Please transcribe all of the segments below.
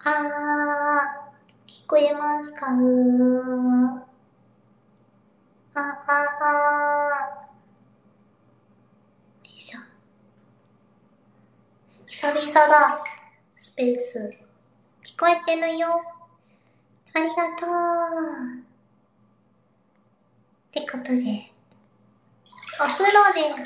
聞こえますか？よいしょ。久々だ。スペース。聞こえてるよ。ありがとう。ってことで、お風呂です。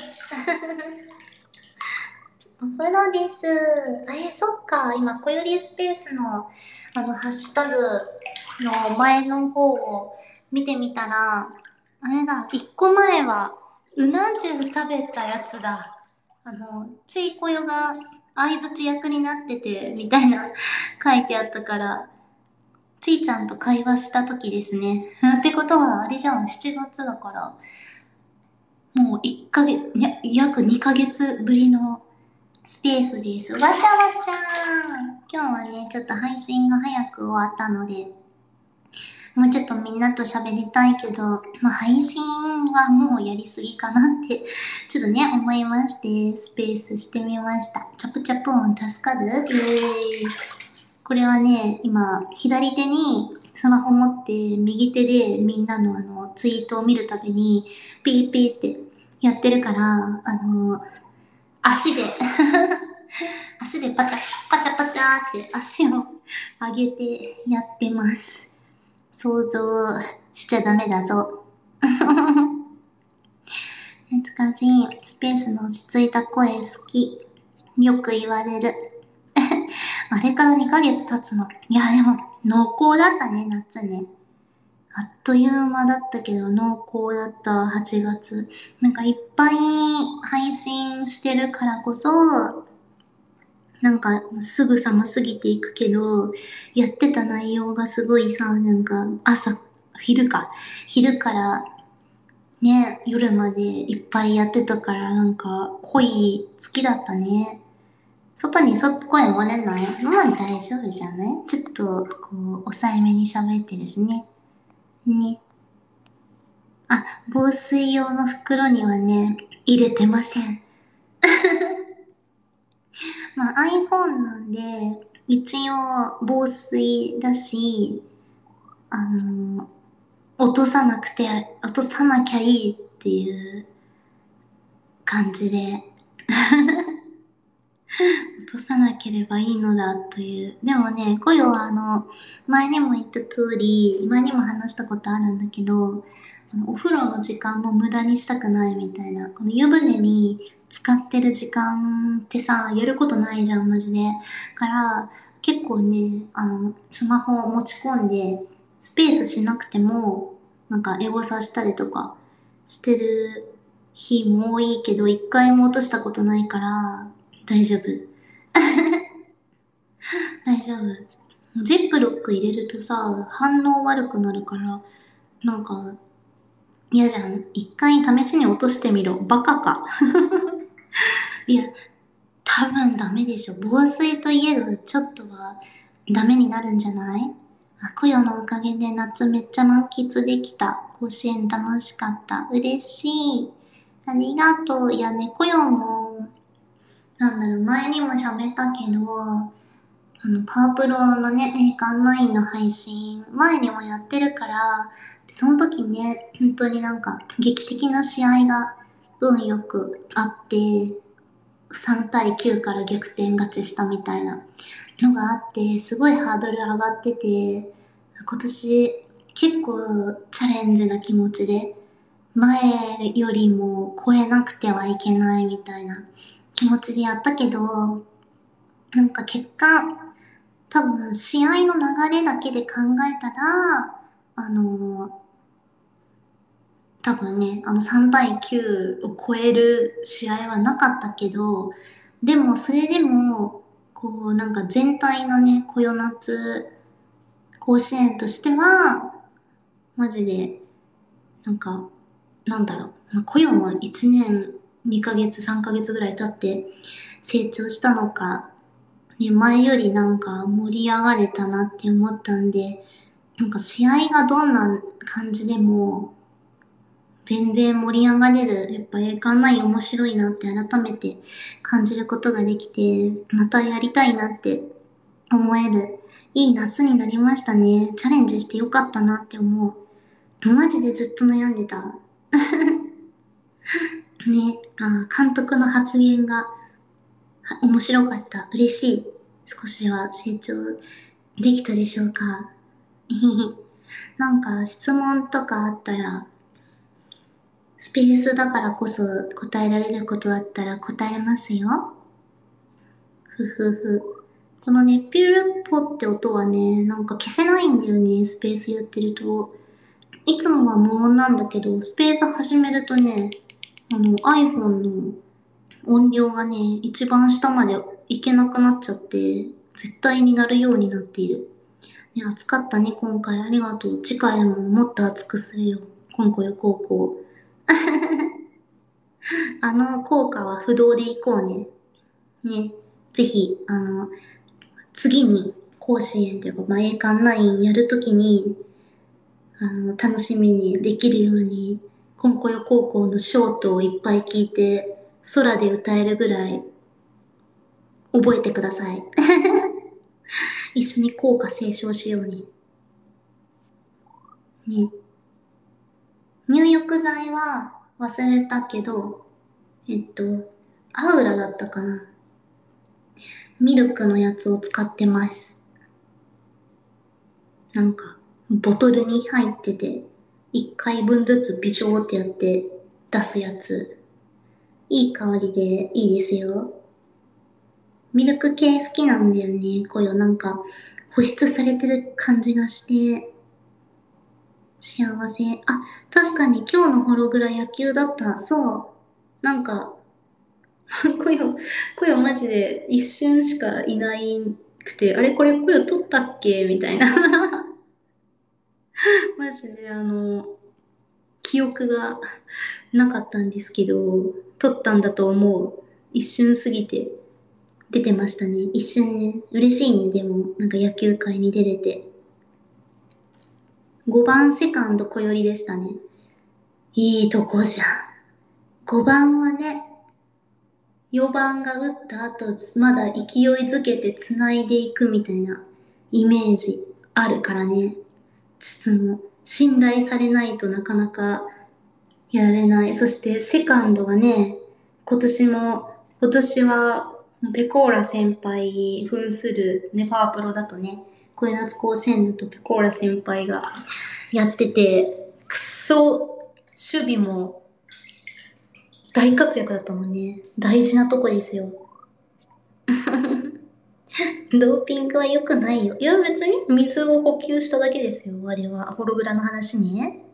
お風呂です。そっか。今、こよりスペースの、ハッシュタグの前の方を見てみたら、あれだ、一個前は、うな重食べたやつだ。ちいこよが相づち役になってて、みたいな書いてあったから、ちいちゃんと会話した時ですね。ってことは、あれじゃん、7月だから、もう1ヶ月、約2ヶ月ぶりのスペースです。わちゃわちゃーん。今日はね、ちょっと配信が早く終わったので、もうちょっとみんなと喋りたいけど、配信はもうやりすぎかなって、ちょっとね、思いまして、スペースしてみました。チャプチャプ音助かる？イェーイ。これはね、今、左手にスマホ持って、右手でみんなのツイートを見るたびに、ピーピーってやってるから、足で足でパチャ、パチャパチャって足を上げてやってます。想像しちゃダメだぞ。懐かしい。スペースの落ち着いた声好き。よく言われる。あれから2ヶ月経つの。いや、でも、濃厚だったね、夏ね。あっという間だったけど、濃厚だった8月。なんかいっぱい配信してるからこそ、なんかすぐさますぎていくけど、やってた内容がすごいさ、なんか昼からね、夜までいっぱいやってたからなんか声好きだったね。外に声漏れない？大丈夫じゃない？ちょっとこう抑えめに喋ってるしね。ね。防水用の袋にはね、入れてません。iPhone なんで、一応防水だし、あの、落とさなきゃいいっていう感じで、落とさなければいいのだという。でもね、コヨは前にも言った通り、前にも話したことあるんだけど、お風呂の時間も無駄にしたくないみたいな。この湯船に使ってる時間ってさ、やることないじゃん、マジで。から、結構ね、スマホを持ち込んで、スペースしなくても、なんかエゴサしたりとかしてる日も多いけど、一回も落としたことないから、大丈夫。大丈夫。ジップロック入れるとさ、反応悪くなるから、なんか、嫌じゃん。一回試しに落としてみろ。バカか。いや、多分ダメでしょ。防水といえど、ちょっとはダメになるんじゃない？コヨのおかげで夏めっちゃ満喫できた。甲子園楽しかった。嬉しい。ありがとう。いやね、コヨも、前にも喋ったけど、パワープロのね、栄冠ナインの配信、前にもやってるから、その時ね、本当になんか、劇的な試合が運よくあって、3対9から逆転勝ちしたみたいなのがあって、すごいハードル上がってて、今年結構チャレンジな気持ちで、前よりも超えなくてはいけないみたいな気持ちでやったけど、なんか結果、多分試合の流れだけで考えたら、あの、多分ね、3対9を超える試合はなかったけど、でもそれでも、こうなんか全体のね、こよなつ甲子園としては、マジで、なんか、こよも1年2ヶ月3ヶ月ぐらい経って成長したのか、ね、前よりなんか盛り上がれたなって思ったんで、なんか試合がどんな感じでも、全然盛り上がれる。やっぱ栄冠ナイン面白いなって改めて感じることができて、またやりたいなって思えるいい夏になりましたね。チャレンジしてよかったなって思う。マジでずっと悩んでた。ね、監督の発言が面白かった。嬉しい。少しは成長できたでしょうか。なんか質問とかあったら、スペースだからこそ答えられることあったら答えますよ。ふふふ。このね、ピュルポって音はね、なんか消せないんだよね、スペースやってると。いつもは無音なんだけど、スペース始めるとね、iPhone の音量がね、一番下までいけなくなっちゃって、絶対になるようになっている。ね、暑かったね、今回ありがとう。次回ももっと暑くするよ。今後よ、高校。あの効果は不動でいこうね。ね。ぜひ、次に甲子園というか、栄冠ナインやるときに、楽しみにできるように、今後よ高校のショートをいっぱい聞いて、空で歌えるぐらい覚えてください。一緒に校歌斉唱しようね。ね。入浴剤は忘れたけど、アウラだったかな。ミルクのやつを使ってます。なんか、ボトルに入ってて、1回分ずつビショーってやって出すやつ。いい香りでいいですよ。ミルク系好きなんだよね。こういうなんか、保湿されてる感じがして、幸せ。あ、確かに今日のホログラ野球だった。そう。なんか、コヨ、コヨマジで一瞬しかいないくて、あれこれコヨ取ったっけみたいな。マジで記憶がなかったんですけど、取ったんだと思う。一瞬過ぎて出てましたね。一瞬ね、嬉しいね、でも、なんか野球界に出れて。5番セカンド小寄りでしたね。いいとこじゃん。5番はね、4番が打った後、まだ勢いづけて繋いでいくみたいなイメージあるからね。信頼されないとなかなかやれない。そしてセカンドはね、今年はペコーラ先輩扮するね、パワープロだとね、声夏甲子園だとペコーラ先輩がやってて、くっそ、守備も大活躍だったもんね。大事なとこですよ。ドーピングは良くないよ。いや、別に水を補給しただけですよ。あれは。ホログラの話ね。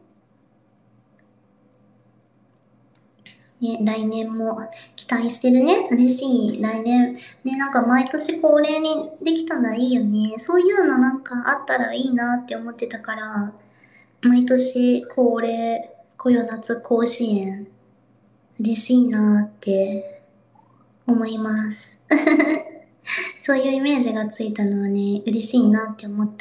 ね、来年も期待してるね。嬉しい。来年、ね、なんか毎年恒例にできたらいいよね。そういうのなんかあったらいいなって思ってたから、毎年恒例、こよ夏甲子園、嬉しいなって思います。そういうイメージがついたのはね、嬉しいなって思った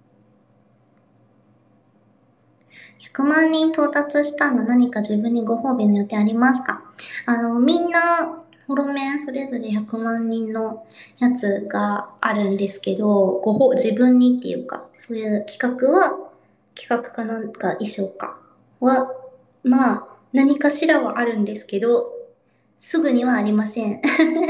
。100万人到達したの何か自分にご褒美の予定ありますか？みんな、フォロメンそれぞれ100万人のやつがあるんですけど、自分にっていうか、そういう企画かなんか衣装かは、まあ、何かしらはあるんですけど、すぐにはありません。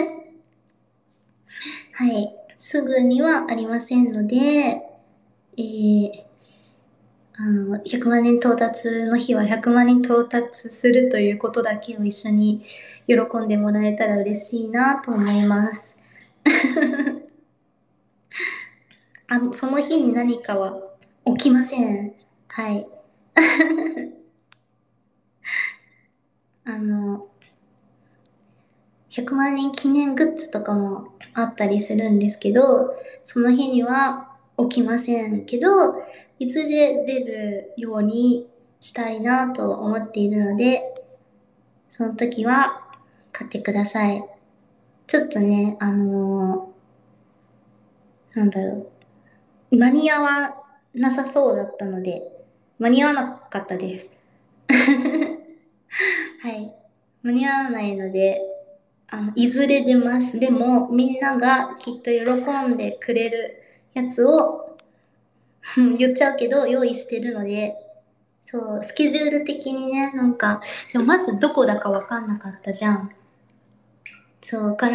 はい。すぐにはありませんので、100万人到達の日は100万人到達するということだけを一緒に喜んでもらえたら嬉しいなと思います。その日に何かは起きません。はい。あの、100万人記念グッズとかもあったりするんですけど、その日には起きませんけど、いずれ出るようにしたいなと思っているので、その時は買ってください。ちょっとね、なんだろ間に合わなさそうだったので、間に合わなかったです。はい。間に合わないので、いずれ出ます。でも、みんながきっと喜んでくれるやつを言っちゃうけど用意してるので、そう、スケジュール的にね、なんか、でもまずどこだかわかんなかったじゃん。そう、から、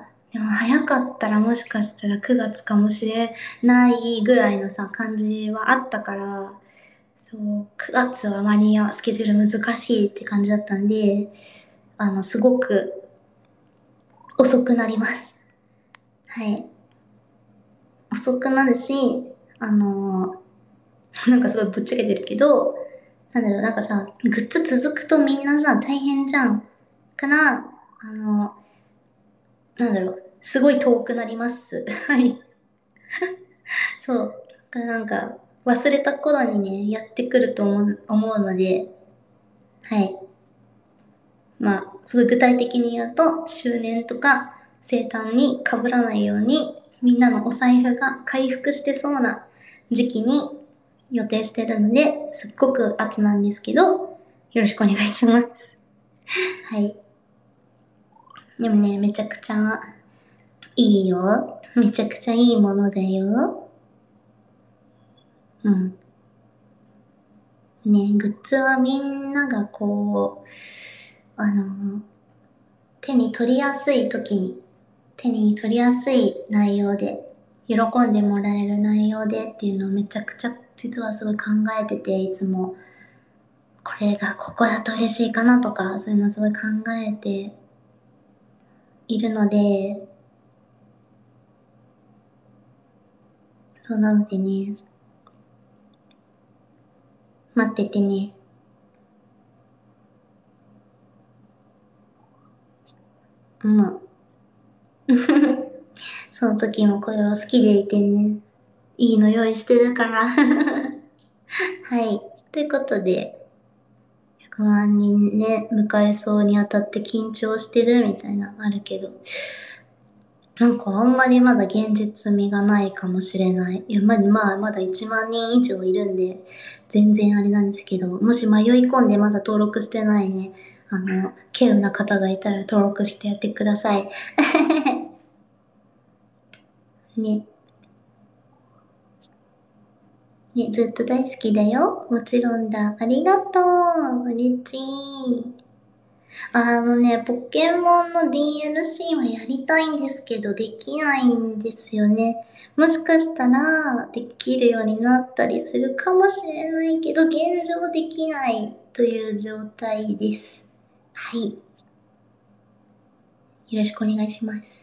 でも早かったらもしかしたら9月かもしれないぐらいのさ、感じはあったから、そう、9月は間に合う、スケジュール難しいって感じだったんで、すごく遅くなります。はい。遅くなるし、あの、なんかすごいぶっちゃけてるけど、なんだろう、なんかさ、グッズ続くとみんなさ、大変じゃん。から、なんだろう、すごい遠くなります。はい。そう。なんか、忘れた頃にね、やってくると思うので、はい。まあ、すごい具体的に言うと、周年とか生誕に被らないように、みんなのお財布が回復してそうな時期に予定してるので、すっごく後なんですけど、よろしくお願いします。はい。でもね、めちゃくちゃいいよ。めちゃくちゃいいものだよ。うん。ね、グッズはみんながこう、手に取りやすい時に、手に取りやすい内容で、喜んでもらえる内容でっていうのをめちゃくちゃ実はすごい考えてて、いつもこれがここだと嬉しいかなとか、そういうのすごい考えているので、そうなのでね、待っててね。うん。その時もこれを好きでいてね、いいの用意してるから。はい。ということで、100万人ね、迎えそうにあたって緊張してるみたいなのあるけど、なんかあんまりまだ現実味がないかもしれない。いや、まだ1万人以上いるんで、全然あれなんですけど、もし迷い込んでまだ登録してないね、稀有な方がいたら登録してやってください。ね。ね、ずっと大好きだよ。もちろんだ。ありがとう。嬉しい。ポケモンの DLC はやりたいんですけど、できないんですよね。もしかしたら、できるようになったりするかもしれないけど、現状できないという状態です。はい。よろしくお願いします。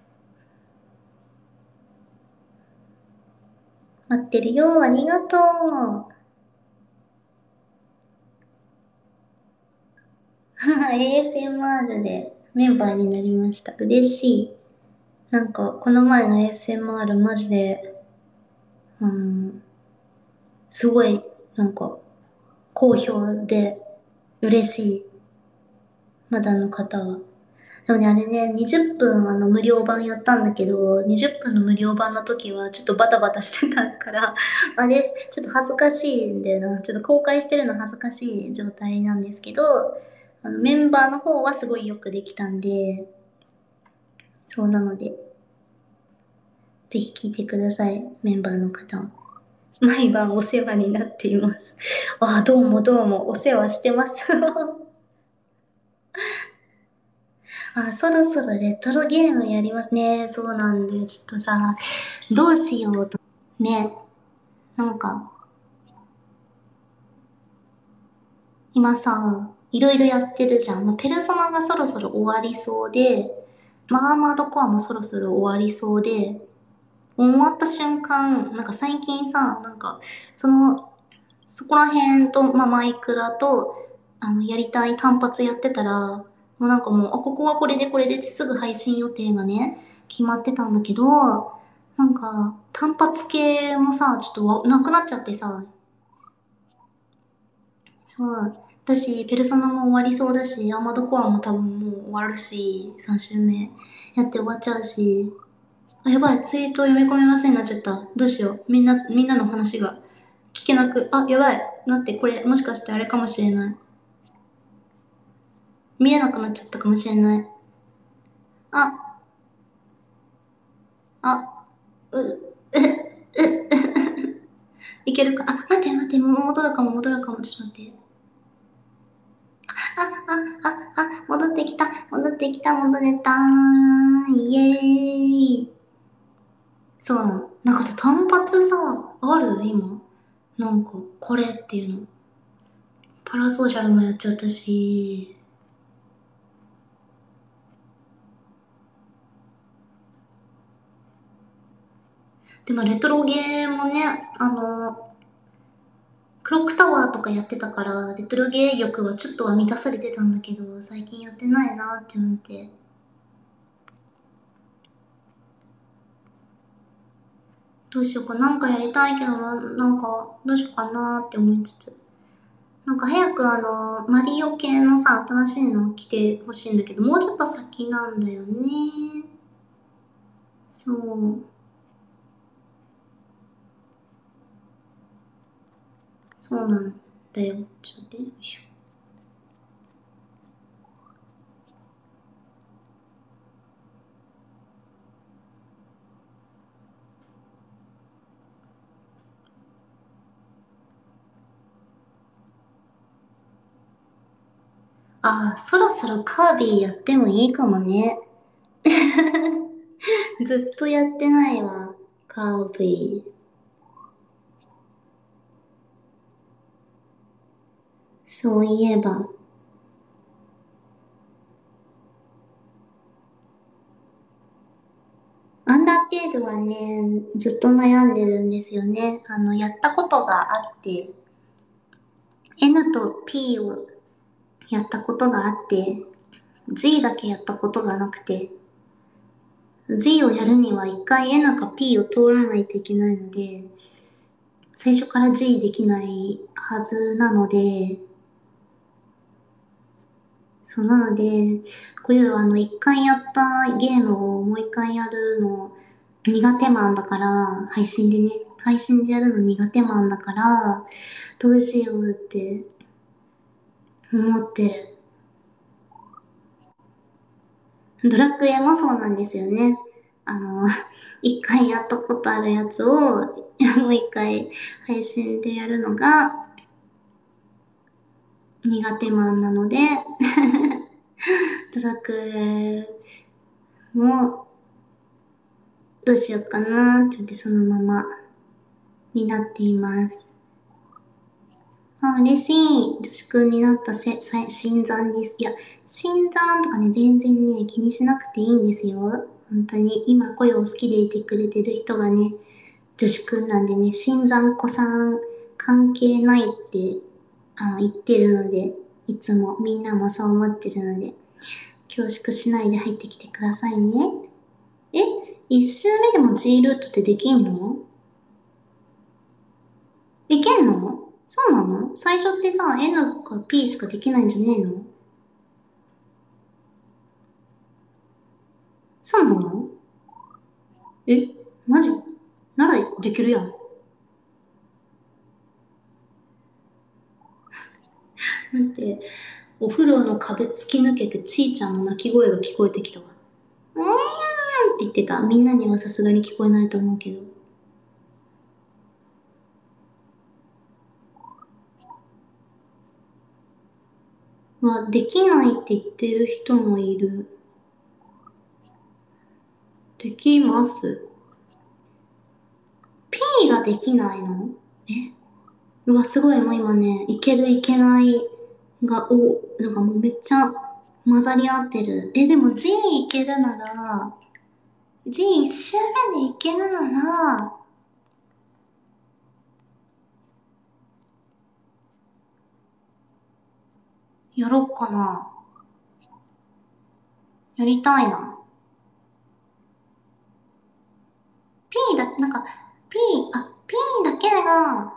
待ってるよ。ありがとう。ASMR でメンバーになりました。嬉しい。なんか、この前の ASMR マジで、うん、すごい、なんか、好評で嬉しい。まだの方は。でもね、あれね、20分無料版やったんだけど、20分の無料版の時はちょっとバタバタしてたから、あれ、ちょっと恥ずかしいんだよな。ちょっと公開してるの恥ずかしい状態なんですけど、メンバーの方はすごいよくできたんで、そうなので、ぜひ聞いてください、メンバーの方は。毎晩お世話になっています。ああ、どうもどうも、お世話してます。あ、そろそろレトロゲームやりますね。そうなんで、ちょっとさ、どうしようと。ね、なんか、今さ、いろいろやってるじゃん。ペルソナがそろそろ終わりそうで、アーマードコアもそろそろ終わりそうで、終わった瞬間、なんか最近さ、なんか、そこら辺と、マイクラと、やりたい単発やってたら、もうなんかもう、ここはこれでこれでってすぐ配信予定がね、決まってたんだけど、なんか、単発系もさ、ちょっとなくなっちゃってさ、そう、私、ペルソナも終わりそうだし、アーマードコアも多分もう終わるし、3週目やって終わっちゃうし、あ、やばい、ツイート読み込めませんになっちゃった。どうしよう。みんなの話が聞けなく、あ、やばい。待って、これ、もしかしてあれかもしれない。見えなくなっちゃったかもしれない。あ、あ、う、 いけるか。あ、待って待って、もう戻るかも、戻るかも。ちょっと待って。戻ってきた、戻ってきた、戻れたー。イエーイ。そうなの。なんかさ、単発さ、ある今。なんか、これっていうの。パラソーシャルもやっちゃったし。でもレトロゲーもね、クロックタワーとかやってたから、レトロゲー欲はちょっとは満たされてたんだけど、最近やってないなって思って。どうしようか、なんかやりたいけどな、なんか、どうしようかなって思いつつ。なんか早くマリオ系のさ、新しいの来てほしいんだけど、もうちょっと先なんだよね。そう。そうなんだよ。ちょっと待って、よいしょ。ああ、そろそろカービィやってもいいかもね。ずっとやってないわ。カービィ。そういえば。アンダーテールはね、ずっと悩んでるんですよね。やったことがあって、N と P をやったことがあって、G だけやったことがなくて、G をやるには一回 N か P を通らないといけないので、最初から G できないはずなので、そうなので、こういう一回やったゲームをもう一回やるの苦手マンだから、配信でね、配信でやるの苦手マンだから、どうしようって思ってる。ドラクエもそうなんですよね。あの、一回やったことあるやつを、もう一回配信でやるのが苦手マンなので、ドラクエもどうしようかなって思ってそのままになっています。あ、嬉しい。女子くんになった新参です。いや、新参とかね、全然ね、気にしなくていいんですよ。本当に、今声を好きでいてくれてる人がね、女子くんなんでね、新参子さん関係ないって、言ってるので、いつもみんなもそう思ってるので、恐縮しないで入ってきてくださいね。え、一周目でも G ルートってできんの？いけんの？そうなの？最初ってさ、N か P しかできないんじゃねえの？そうなの？え、マジ？ならできるやん。なんて、お風呂の壁突き抜けてちーちゃんの泣き声が聞こえてきたわ。うーんって言ってた。みんなにはさすがに聞こえないと思うけど。できないって言ってる人もいる。できます。P ができないの？え、すごい、もう今ね、いけるいけないなんかもうめっちゃ混ざり合ってる。でも G いけるなら、G 一周目でいけるなら、やろっかな。やりたいな。なんか、P だけが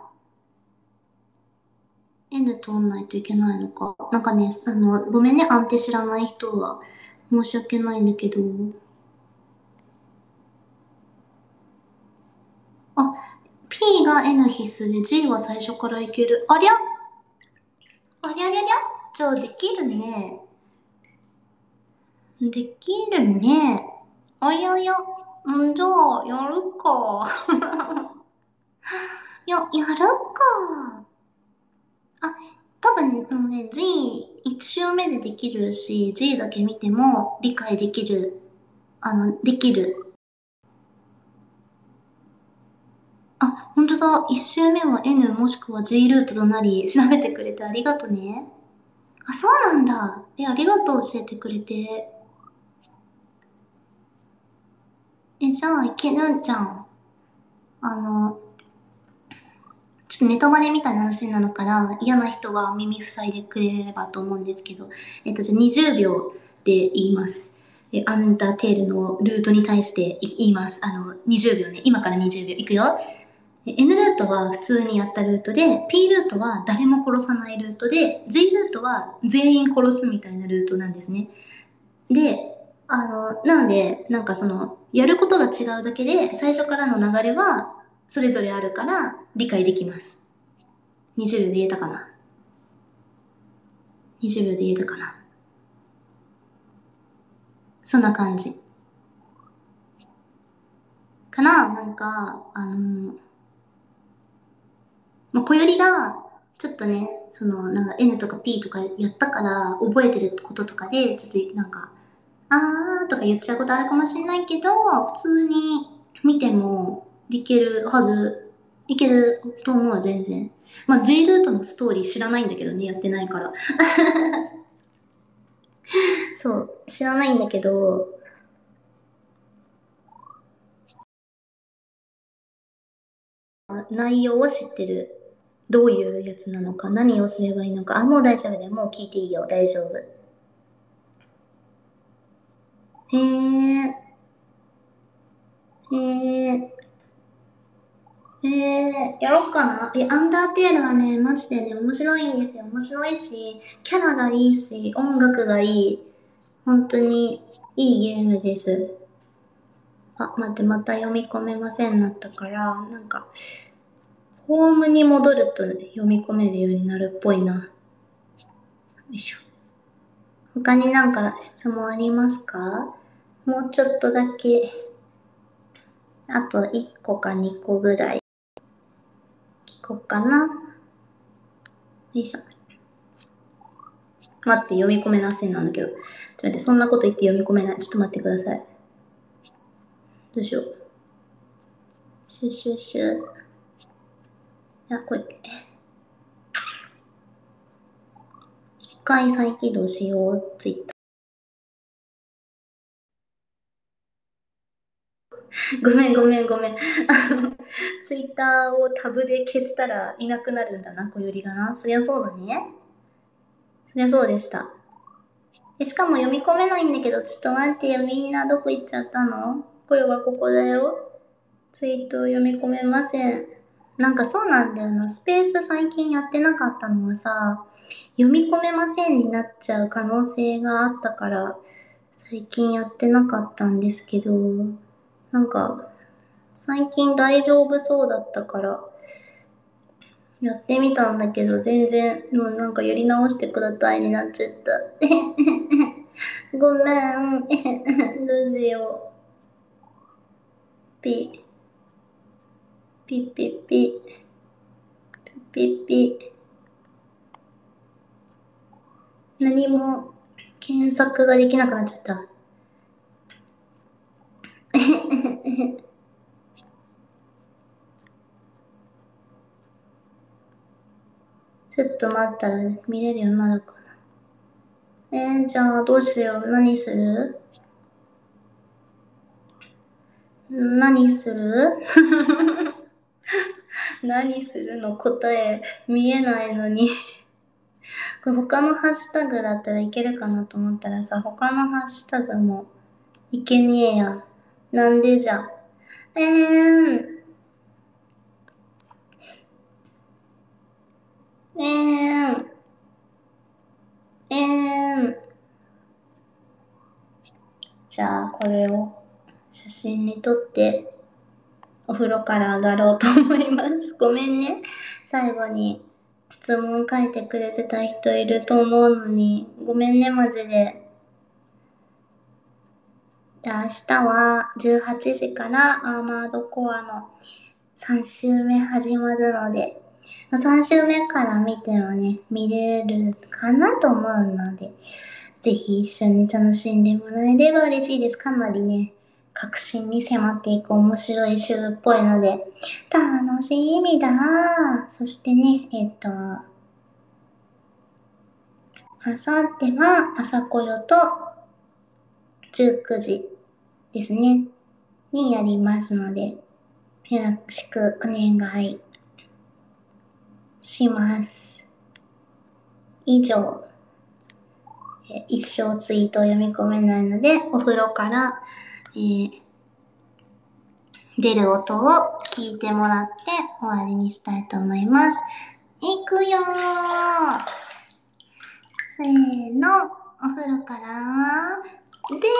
N 通んないといけないのか。なんかね、ごめんね、安定知らない人は。申し訳ないんだけど。あ、P が N 必須で G は最初からいける。ありゃりゃりゃじゃあできるね。できるね。あやや。じゃあ、やるか。 やるか。あ、多分ね、でもね、G1 周目でできるし、G だけ見ても理解できる。できる。あ、ほんとだ。1周目は N もしくは G ルートとなり、調べてくれてありがとね。あ、そうなんだ。ありがとう、教えてくれて。じゃあ、いけるんじゃん。あの、ちょっとネタバレみたいな話になるから、嫌な人は耳塞いでくれればと思うんですけど、じゃあ20秒で言います。アンダーテールのルートに対して言います。20秒ね。今から20秒。いくよ。N ルートは普通にやったルートで、P ルートは誰も殺さないルートで、G ルートは全員殺すみたいなルートなんですね。で、なので、なんかその、やることが違うだけで、最初からの流れはそれぞれあるから理解できます。20秒で言えたかな？ 20 秒で言えたかな？そんな感じ。かな？なんか、まあ、小よりが、ちょっとね、その、なんか N とか P とかやったから覚えてることとかで、ちょっとなんか、あーとか言っちゃうことあるかもしれないけど、普通に見てもいけるはず、いけると思う、全然。まあ、G ルートのストーリー知らないんだけどね、やってないから。そう、知らないんだけど、内容は知ってる。どういうやつなのか、何をすればいいのか。あ、もう大丈夫だよ。もう聞いていいよ。大丈夫。へえ、へえ、やろっかな。アンダーテールはね、マジでね、面白いんですよ。面白いし、キャラがいいし、音楽がいい。本当にいいゲームです。あ、待って、また読み込めませんなったから、なんか、ホームに戻ると読み込めるようになるっぽいな。よいしょ。他になんか質問ありますか？もうちょっとだけ、あと1個か2個ぐらい聞こうかな。よいしょ。待って、読み込めなせんなんだけど。ちょっと待って、そんなこと言って読み込めない。ちょっと待ってください。どうしよう。シュシュシュ。これ、一回再起動しよう。ツイッター。ごめんごめんごめん。ツイッターをタブで消したらいなくなるんだな、小よりがな。そりゃそうだね。そりゃそうでした。しかも読み込めないんだけど、ちょっと待ってよ。みんなどこ行っちゃったの？声はここだよ。ツイートを読み込めません。なんかそうなんだよな。スペース最近やってなかったのはさ、読み込めませんになっちゃう可能性があったから、最近やってなかったんですけど、なんか、最近大丈夫そうだったから、やってみたんだけど、全然、もうなんかやり直してくださいになっちゃった。ごめん。どうしよう。ピ、ピピピ、ピピ。何も検索ができなくなっちゃった。ちょっと待ったら見れるようになるかな。じゃあどうしよう。何する？何する？何するの答え見えないのにこれ他のハッシュタグだったらいけるかなと思ったらさ、他のハッシュタグもいけねえや。なんでじゃ。えーん、えーん、えーん。じゃあこれを写真に撮ってお風呂から上がろうと思います。ごめんね。最後に質問書いてくれてた人いると思うのに、ごめんね、マジで。で、明日は18時からアーマードコアの 3週目始まるので、3週目から見てもね、見れるかなと思うので、ぜひ一緒に楽しんでもらえれば嬉しいです。かなりね、確信に迫っていく面白い週っぽいので、楽しみだ。そしてね、あさっては朝こよと19時ですね、にやりますので、よろしくお願いします。以上、一生ツイートを読み込めないので、お風呂から、出る音を聞いてもらって終わりにしたいと思います。いくよー。せーの、お風呂から出る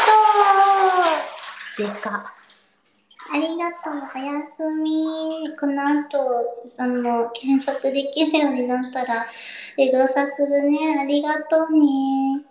音。でか。ありがとう、おやすみ。この後、検索できるようになったら、エゴサするね。ありがとうね。